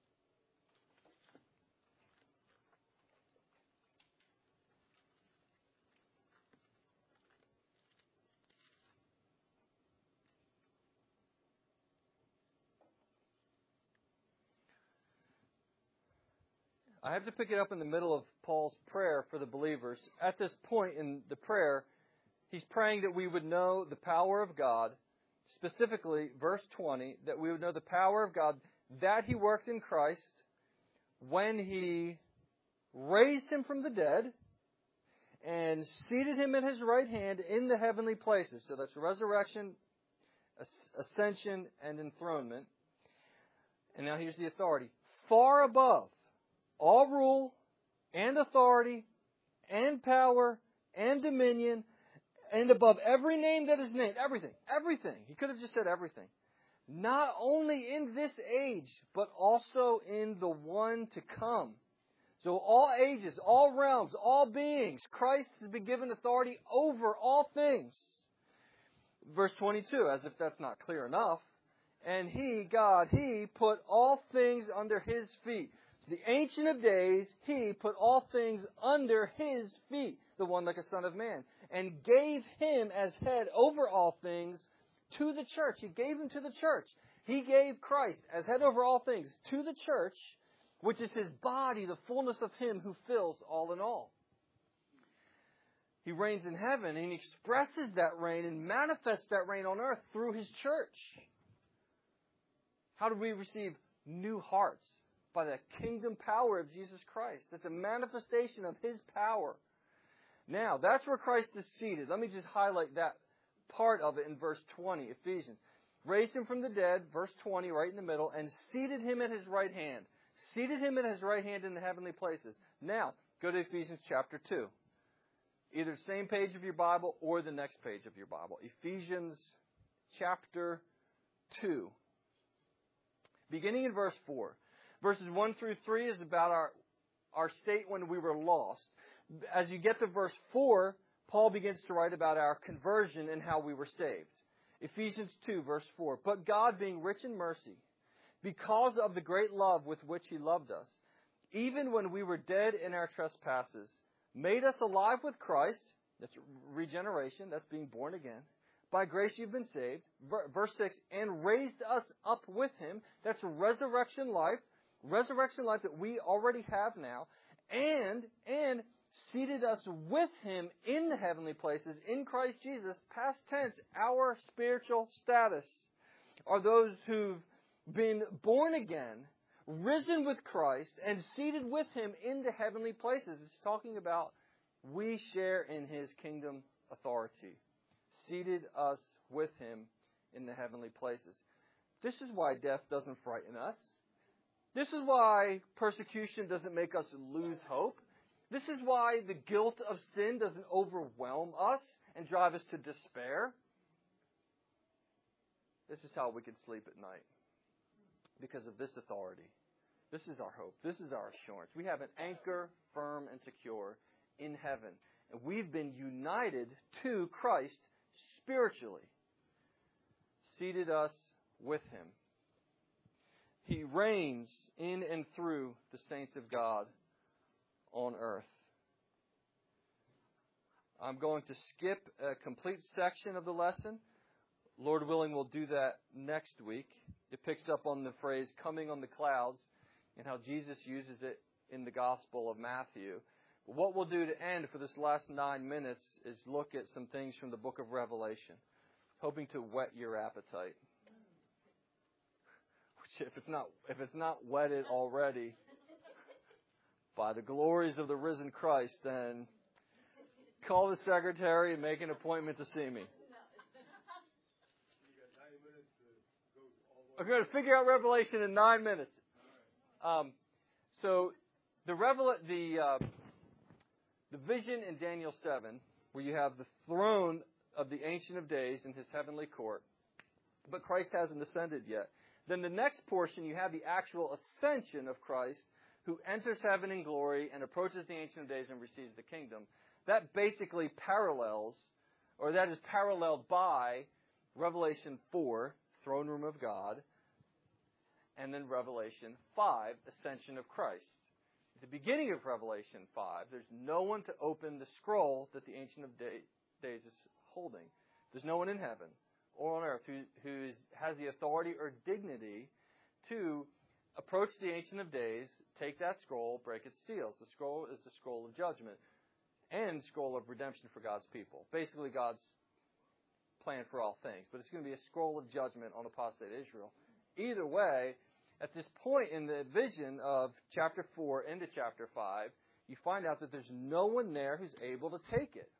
I have to pick it up in the middle of Paul's prayer for the believers. At this point in the prayer, he's praying that we would know the power of God, specifically, verse twenty, that we would know the power of God, that He worked in Christ when He raised Him from the dead and seated Him at His right hand in the heavenly places. So that's resurrection, ascension, and enthronement. And now here's the authority. Far above all rule and authority and power and dominion and above every name that is named. Everything. Everything. He could have just said everything. Not only in this age, but also in the one to come. So all ages, all realms, all beings, Christ has been given authority over all things. Verse twenty-two, as if that's not clear enough. And He, God, He put all things under His feet. The Ancient of Days, He put all things under His feet, the one like a son of man, and gave Him as head over all things to the church. He gave Him to the church. He gave Christ as head over all things to the church, which is His body, the fullness of Him who fills all in all. He reigns in heaven, and He expresses that reign and manifests that reign on earth through His church. How do we receive new hearts? By the kingdom power of Jesus Christ. It's a manifestation of His power. Now, that's where Christ is seated. Let me just highlight that part of it in verse twenty, Ephesians. Raised Him from the dead, verse twenty, right in the middle, and seated Him at His right hand. Seated Him at His right hand in the heavenly places. Now, go to Ephesians chapter two. Either the same page of your Bible or the next page of your Bible. Ephesians chapter two. Beginning in verse four. Verses one through three is about our, our state when we were lost. As you get to verse four, Paul begins to write about our conversion and how we were saved. Ephesians two, verse four. But God, being rich in mercy, because of the great love with which He loved us, even when we were dead in our trespasses, made us alive with Christ. That's regeneration. That's being born again. By grace you've been saved. Verse six. And raised us up with Him. That's resurrection life. Resurrection life that we already have now, and and seated us with Him in the heavenly places in Christ Jesus. Past tense, our spiritual status are those who've been born again, risen with Christ, and seated with Him in the heavenly places. It's talking about we share in His kingdom authority. Seated us with Him in the heavenly places. This is why death doesn't frighten us. This is why persecution doesn't make us lose hope. This is why the guilt of sin doesn't overwhelm us and drive us to despair. This is how we can sleep at night. Because of this authority. This is our hope. This is our assurance. We have an anchor, firm and secure, in heaven. And we've been united to Christ spiritually. Seated us with Him. He reigns in and through the saints of God on earth. I'm going to skip a complete section of the lesson. Lord willing, we'll do that next week. It picks up on the phrase, coming on the clouds, and how Jesus uses it in the Gospel of Matthew. But what we'll do to end for this last nine minutes is look at some things from the book of Revelation, hoping to whet your appetite. Which, if it's not, if it's not whetted already by the glories of the risen Christ, then call the secretary and make an appointment to see me. I'm going to figure out Revelation in nine minutes. Um, so the revel- the uh, the vision in Daniel seven, where you have the throne of the Ancient of Days in His heavenly court, but Christ hasn't ascended yet. Then the next portion, you have the actual ascension of Christ, who enters heaven in glory and approaches the Ancient of Days and receives the kingdom. That basically parallels, or that is paralleled by Revelation four, throne room of God, and then Revelation five, ascension of Christ. At the beginning of Revelation five, there's no one to open the scroll that the Ancient of Day, Days is holding. There's no one in heaven or on earth who, who is, has the authority or dignity to approach the Ancient of Days, take that scroll, break its seals. The scroll is the scroll of judgment and scroll of redemption for God's people. Basically, God's plan for all things. But it's going to be a scroll of judgment on apostate Israel. Either way, at this point in the vision of chapter four into chapter five, you find out that there's no one there who's able to take it.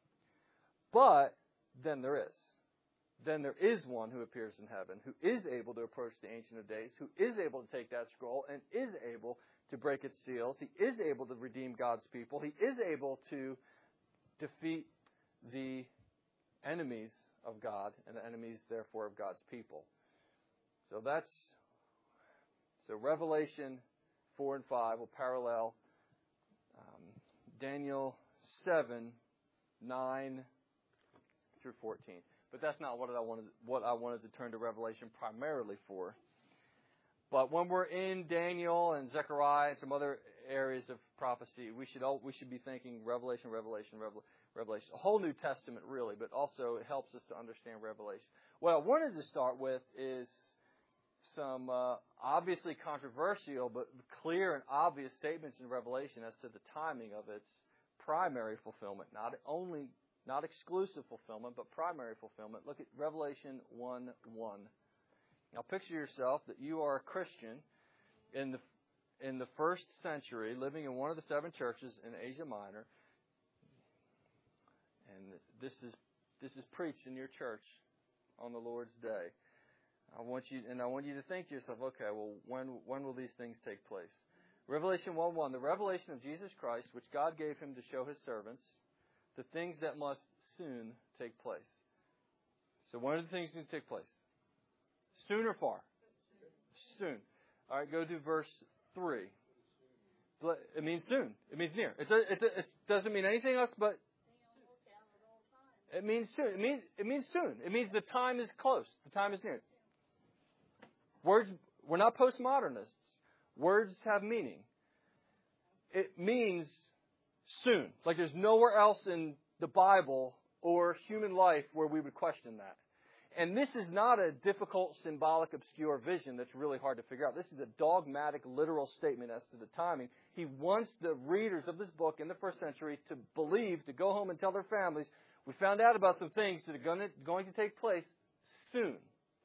But then there is. Then there is one who appears in heaven, who is able to approach the Ancient of Days, who is able to take that scroll and is able to break its seals. He is able to redeem God's people. He is able to defeat the enemies of God and the enemies, therefore, of God's people. So that's, so Revelation four and five will parallel um, Daniel seven, nine through fourteen. But that's not what I wanted, what I wanted to turn to Revelation primarily for. But when we're in Daniel and Zechariah and some other areas of prophecy, we should all, we should be thinking Revelation, Revelation, Revelation. Revelation, a whole New Testament really, but also it helps us to understand Revelation. What I wanted to start with is some uh, obviously controversial but clear and obvious statements in Revelation as to the timing of its primary fulfillment, not only, not exclusive fulfillment, but primary fulfillment. Look at Revelation one one. Now picture yourself that you are a Christian in the in the first century, living in one of the seven churches in Asia Minor. And this is this is preached in your church on the Lord's day. I want you, and I want you to think to yourself, okay, well, when when will these things take place? Revelation one one, the revelation of Jesus Christ, which God gave Him to show His servants, the things that must soon take place. So when are the things going to take place? Soon or far? Soon. All right, go to verse three. It means soon. It means near. It, it, it, it doesn't mean anything else but it means soon. It means it means soon. It means the time is close. The time is near. Words, we're not postmodernists. Words have meaning. It means soon. Like there's nowhere else in the Bible or human life where we would question that. And this is not a difficult, symbolic, obscure vision that's really hard to figure out. This is a dogmatic, literal statement as to the timing. He wants the readers of this book in the first century to believe, to go home and tell their families, we found out about some things that are going to, going to take place soon.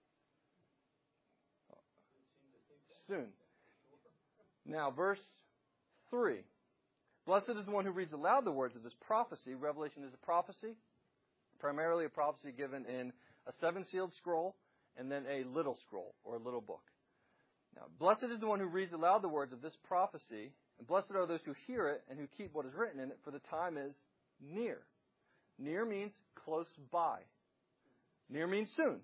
Soon. Now, verse three. Blessed is the one who reads aloud the words of this prophecy. Revelation is a prophecy, primarily a prophecy given in a seven-sealed scroll and then a little scroll or a little book. Now, blessed is the one who reads aloud the words of this prophecy, and blessed are those who hear it and who keep what is written in it, for the time is near. Near means close by. Near means soon.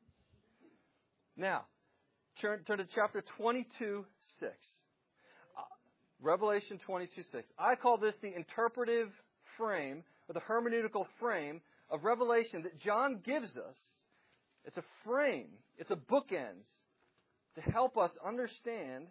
Now, turn, turn to chapter twenty-two, six. Uh, Revelation twenty-two, six. I call this the interpretive frame, or the hermeneutical frame of Revelation that John gives us. It's a frame. It's a bookends to help us understand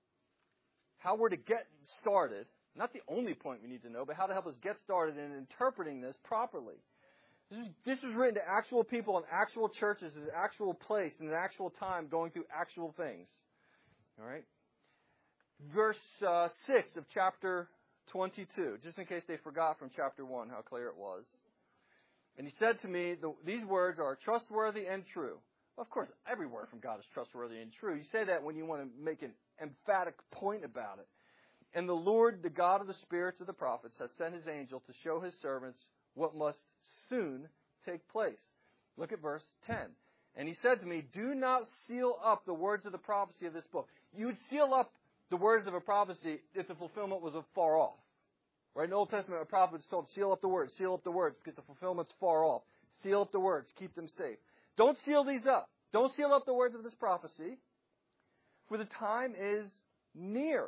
how we're to get started. Not the only point we need to know, but how to help us get started in interpreting this properly. This is, this was written to actual people in actual churches, in an actual place, in an actual time, going through actual things. All right? Verse uh, six of chapter twenty-two, just in case they forgot from chapter one how clear it was. And he said to me, the, these words are trustworthy and true. Well, of course, every word from God is trustworthy and true. You say that when you want to make an emphatic point about it. And the Lord, the God of the spirits of the prophets, has sent his angel to show his servants what must soon take place. Look at verse ten. And he said to me, do not seal up the words of the prophecy of this book. You would seal up the words of a prophecy if the fulfillment was far off. Right? In the Old Testament, a prophet was told, seal up the words, seal up the words, because the fulfillment's far off. Seal up the words, keep them safe. Don't seal these up. Don't seal up the words of this prophecy, for the time is near.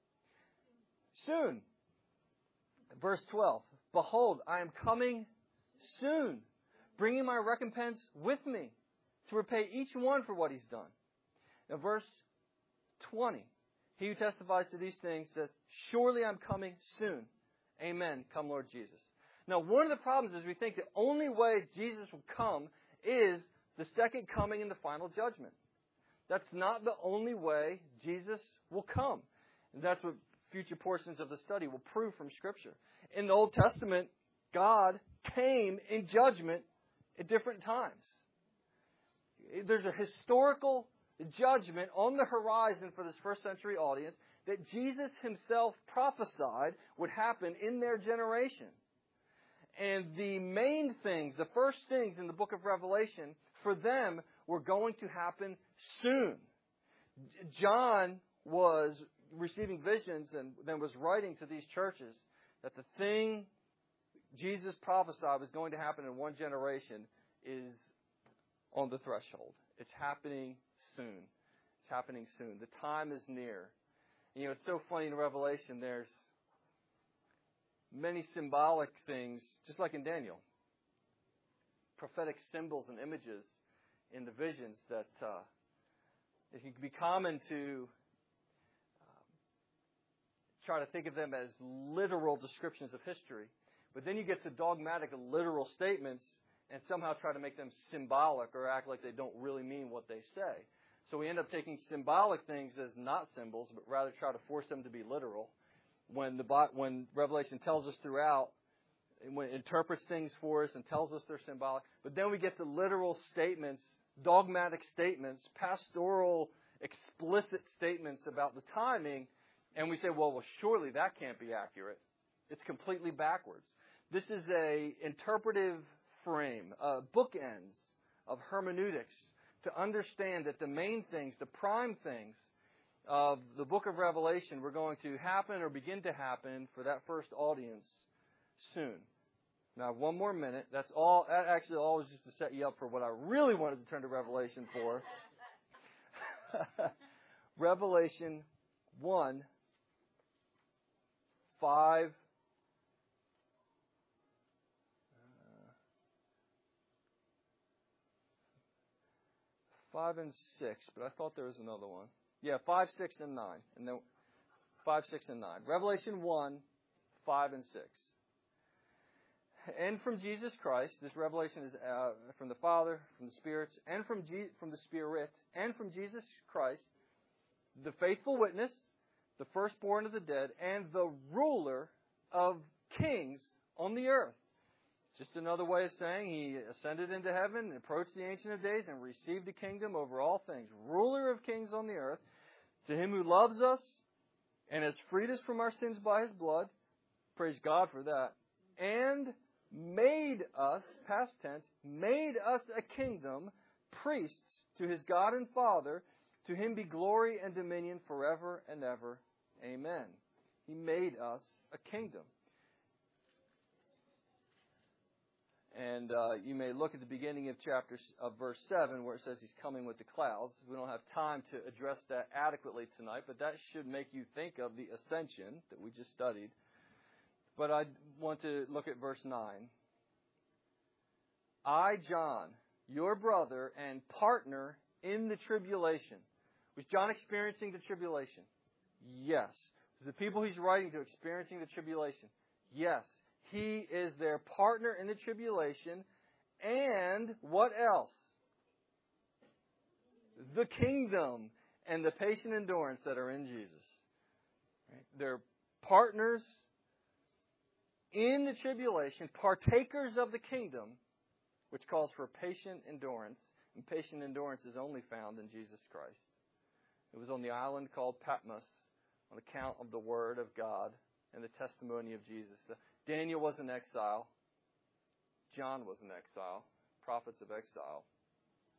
Soon. Verse twelve. Behold, I am coming soon, bringing my recompense with me to repay each one for what he's done. Now, verse twenty. He who testifies to these things says, surely I'm coming soon. Amen. Come, Lord Jesus. Now, one of the problems is we think the only way Jesus will come is the second coming and the final judgment. That's not the only way Jesus will come. And that's what future portions of the study will prove from Scripture. In the Old Testament, God came in judgment at different times. There's a historical judgment on the horizon for this first century audience that Jesus himself prophesied would happen in their generation. And the main things, the first things in the book of Revelation, for them were going to happen soon. John was receiving visions and then was writing to these churches that the thing Jesus prophesied was going to happen in one generation is on the threshold. It's happening soon. It's happening soon. The time is near. You know, it's so funny in Revelation, there's many symbolic things, just like in Daniel. Prophetic symbols and images in the visions that uh, it can be common to um, try to think of them as literal descriptions of history. But then you get to dogmatic, literal statements and somehow try to make them symbolic or act like they don't really mean what they say. So we end up taking symbolic things as not symbols, but rather try to force them to be literal. When the when Revelation tells us throughout, when it interprets things for us and tells us they're symbolic, but then we get to literal statements, dogmatic statements, pastoral, explicit statements about the timing, and we say, well, well, surely that can't be accurate. It's completely backwards. This is a interpretive frame, uh, bookends of hermeneutics to understand that the main things, the prime things of the book of Revelation were going to happen or begin to happen for that first audience soon. Now, one more minute. That's all. That actually all was just to set you up for what I really wanted to turn to Revelation for. Revelation one, five. Five and six, but I thought there was another one. Yeah, five, six, and nine. And then five, six, and nine. Revelation one, five, and six. And from Jesus Christ, this revelation is uh, from the Father, from the spirits, and from Je- from the Spirit, and from Jesus Christ, the faithful witness, the firstborn of the dead, and the ruler of kings on the earth. Just another way of saying he ascended into heaven and approached the Ancient of Days and received the kingdom over all things. Ruler of kings on the earth, to him who loves us and has freed us from our sins by his blood, praise God for that, and made us, past tense, made us a kingdom, priests to his God and Father. To him be glory and dominion forever and ever. Amen. He made us a kingdom. And uh, you may look at the beginning of chapter of verse seven where it says he's coming with the clouds. We don't have time to address that adequately tonight, but that should make you think of the ascension that we just studied. But I want to look at verse nine. I, John, your brother and partner in the tribulation. Was John experiencing the tribulation? Yes. Was the people he's writing to experiencing the tribulation? Yes. He is their partner in the tribulation. And what else? The kingdom and the patient endurance that are in Jesus. Right? They're partners in the tribulation, partakers of the kingdom, which calls for patient endurance. And patient endurance is only found in Jesus Christ. It was on the island called Patmos on account of the Word of God and the testimony of Jesus. Daniel was in exile. John was in exile. Prophets of exile.